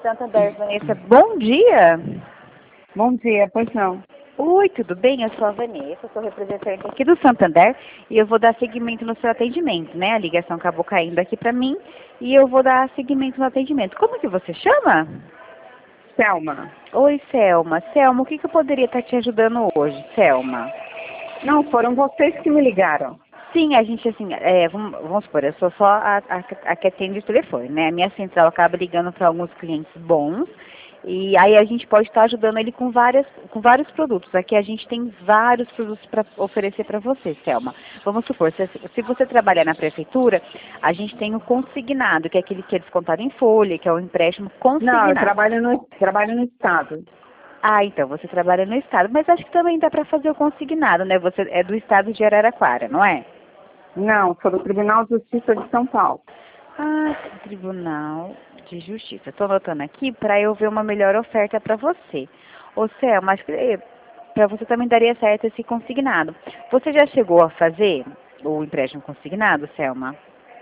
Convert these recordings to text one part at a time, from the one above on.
Santander, Vanessa, bom dia. Bom dia, pois não. Oi, tudo bem? Eu sou a Vanessa, sou representante aqui do Santander e eu vou dar seguimento no seu atendimento, né? A ligação acabou caindo aqui para mim e eu vou dar seguimento no atendimento. Como que você chama? Selma. Oi, Selma. Selma, o que eu poderia estar te ajudando hoje, Selma? Não, foram vocês que me ligaram. Sim, a gente, assim, vamos supor, eu sou só a que atende o telefone, né? A minha central acaba ligando para alguns clientes bons e aí a gente pode estar ajudando ele com vários produtos. Aqui a gente tem vários produtos para oferecer para você, Selma. Vamos supor, se você trabalhar na prefeitura, a gente tem o consignado, que é aquele que é descontado em folha, que é o empréstimo consignado. Não, eu trabalho no estado. Ah, então, você trabalha no estado, mas acho que também dá para fazer o consignado, né? Você é do estado de Araraquara, não é? Não, sou do Tribunal de Justiça de São Paulo. Ah, Tribunal de Justiça. Estou anotando aqui para eu ver uma melhor oferta para você. Ô, Selma, acho que para você também daria certo esse consignado. Você já chegou a fazer o empréstimo consignado, Selma?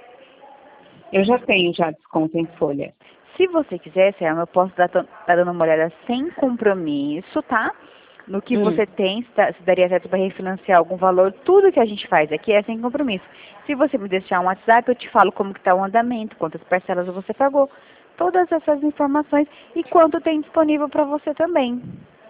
Eu já tenho desconto em folha. Se você quiser, Selma, eu posso estar dando uma olhada sem compromisso, tá? No que você tem, se daria certo para refinanciar algum valor, tudo que a gente faz aqui é sem compromisso. Se você me deixar um WhatsApp, eu te falo como que está o andamento, quantas parcelas você pagou, todas essas informações e quanto tem disponível para você também.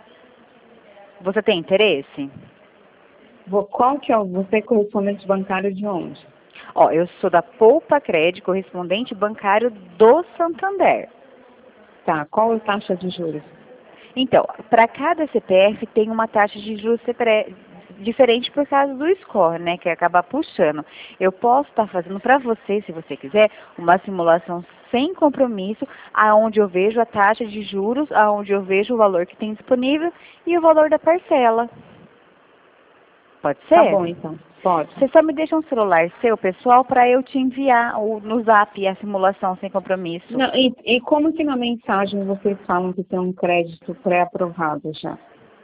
Você tem interesse? Qual que é você é correspondente bancário de onde? Ó, eu sou da Poupa Crédito, correspondente bancário do Santander. Tá, qual é a taxa de juros? Então, para cada CPF tem uma taxa de juros diferente por causa do score, né, que acaba puxando. Eu posso estar fazendo para você, se você quiser, uma simulação sem compromisso, aonde eu vejo a taxa de juros, aonde eu vejo o valor que tem disponível e o valor da parcela. Pode ser? Tá bom, então. Pode. Você só me deixa um celular seu, pessoal, para eu te enviar no Zap a simulação sem compromisso. Não, e como que na mensagem vocês falam que tem um crédito pré-aprovado já?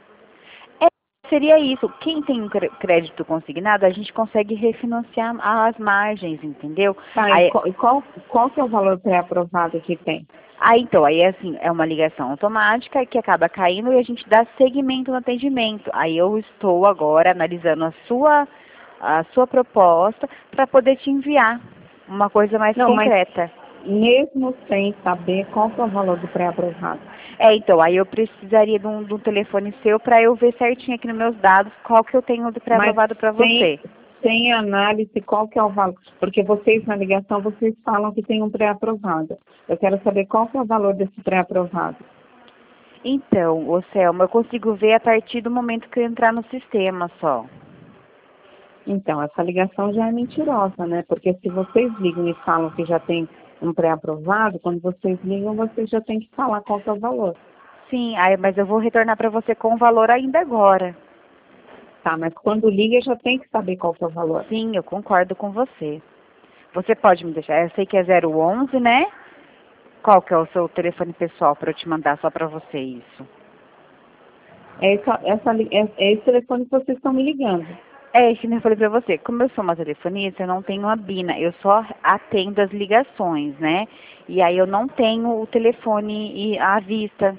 Seria isso. Quem tem um crédito consignado, a gente consegue refinanciar as margens, entendeu? Tá, Aí, e qual que é o valor pré-aprovado que tem? então, aí assim, é uma ligação automática que acaba caindo e a gente dá seguimento no atendimento. Aí eu estou agora analisando a sua proposta para poder te enviar uma coisa mais concreta. Mas mesmo sem saber qual que é o valor do pré-aprovado. Então, aí eu precisaria de um telefone seu para eu ver certinho aqui nos meus dados qual que eu tenho do pré-aprovado para você. Sem análise, qual que é o valor? Porque vocês, na ligação, vocês falam que tem um pré-aprovado. Eu quero saber qual que é o valor desse pré-aprovado. Então, ô Selma, eu consigo ver a partir do momento que eu entrar no sistema só. Então, essa ligação já é mentirosa, né? Porque se vocês ligam e falam que já tem um pré-aprovado, quando vocês ligam, vocês já têm que falar qual que é o valor. Sim, mas eu vou retornar para você com o valor ainda agora. Tá, mas quando liga já tem que saber qual que é o valor. Sim, eu concordo com você. Você pode me deixar, eu sei que é 011, né? Qual que é o seu telefone pessoal para eu te mandar só para você isso? É esse telefone que vocês estão me ligando. É isso que eu falei para você. Como eu sou uma telefonista, eu não tenho a Bina. Eu só atendo as ligações, né? E aí eu não tenho o telefone à vista.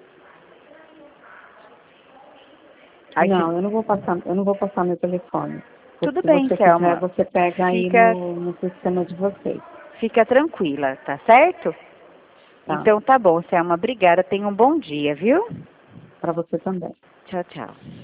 Não, eu não vou passar meu telefone. Tudo Se bem, você Selma. quiser, você pega aí no sistema de vocês. Fica tranquila, tá certo? Tá. Então tá bom, Selma. Obrigada. Tenha um bom dia, viu? Para você também. Tchau, tchau.